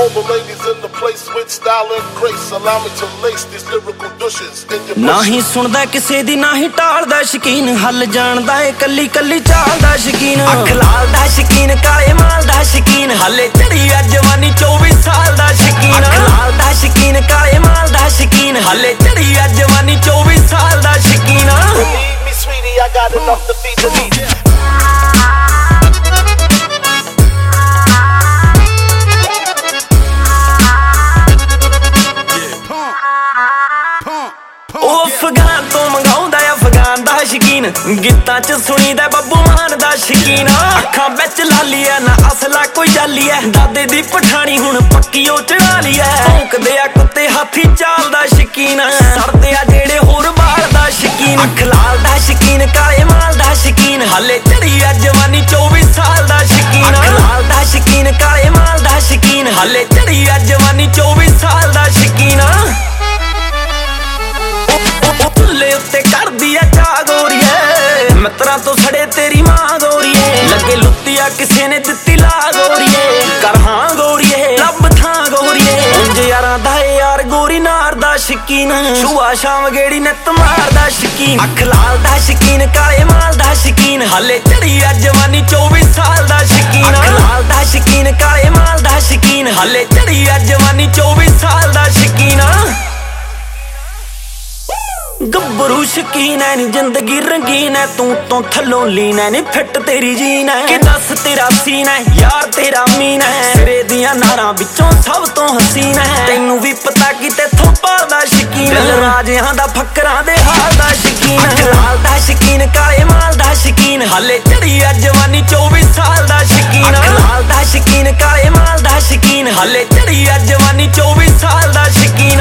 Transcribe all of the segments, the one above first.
all the ladies in the place with style and grace. Allow me to lace these lyrical douches in your bushes. नाही सुनदा किसे दी नाही टालदा शकीन, हल जानदा ए कल्ली कल्ली चाल दा शकीन। अख लाल दा शकीन, काले माल दा शकीन, हले चढ़ी आ जवानी 24 साल दा शकीन। अख लाल दा शकीन, काले माल दा शकीन, हले चढ़ी आ जवानी 24 साल दा शकीन। Believe me sweetie, I got enough to feed the need. Afghan तो मंगाउंदा अफगान दा शकीन, गीतां च सुनीदा बब्बू मान दा शकीन। अखां बिच लाली है ना असला कोई जाली है, दादे दी पठानी हुण पक्की ओ चढ़ा ली है। भौंकदे आ कुत्ते हाथी चाल दा शकीन, सड़दे आ जेड़े होर बाल दा शकीन। अख लाल दा शकीन, काले माल दा शकीन, हले चढ़ी आ जवानी 24 साल दा शकीन। अख लाल दा शकीन, काले माल दा शकीन, हले चढ़ी आ जवानी 24 साल दा शकीन। चुल्ले उत्ते कर दिया चा गोरीए, मित्रां तो सड़े तेरी मां गोरीए। लगे लुत्तिया किसे ने दित्ती ला गोरीए, कर हां गोरीए लब थां गोरीए। उंज यारां दा यार गोरी नार दा शकीन, सुबह शाम गेड़ी नित मार दा शकीन। अख लाल दा शकीन, काले माल दा शकीन, हले चढ़ी आ जवानी 24 साल दा शकीन। अख लाल दा शकीन, काले माल दा शकीन, हले चढ़ी आ जवानी 24 साल दा शकीन। गब्बरू शकीन है नी जिंदगी रंगीन है, तू तो थल्लों लीन है नी फिट तेरी जीन है। कि दस तेरा सीन है यार तेरा मीन है, सिरे दियां नारां विचों सब तो हसीन है। तैनू भी पता कि तेथों पालदा शकीन, राजियां दा फकरां दे हाल दा शकीन। अख लाल दा शकीन, काले माल दा शकीन, हले चढ़ी आ जवानी 24 साल दा शकीन। अख लाल दा शकीन, काले माल दा शकीन, हले चढ़ी आ जवानी 24 साल दा शकीन।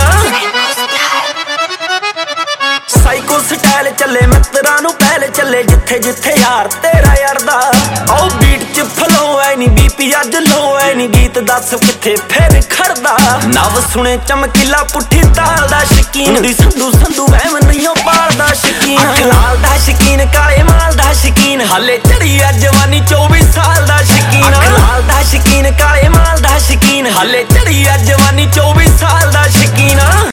साइको स्टाइल चले मित्रां नू पहले चले, जिथे जिथे यार तेरा यारदा। ओ बीट च फ्लो है नी बीपी अज लो है नी, गीत दस किथे फिर खड़दा। नव सुने चमकीला पुठी ताल दा शकीन, दी संधू संधू वहम नहीं पालदा शकीन। अख लाल दा शकीन, काले माल दा शकीन, हले चढ़ी आ जवानी 24 साल दा शकीन। अख लाल दा शकीन, काले माल दा शकीन, हले चढ़ी आ जवानी 24 साल दा शकीन।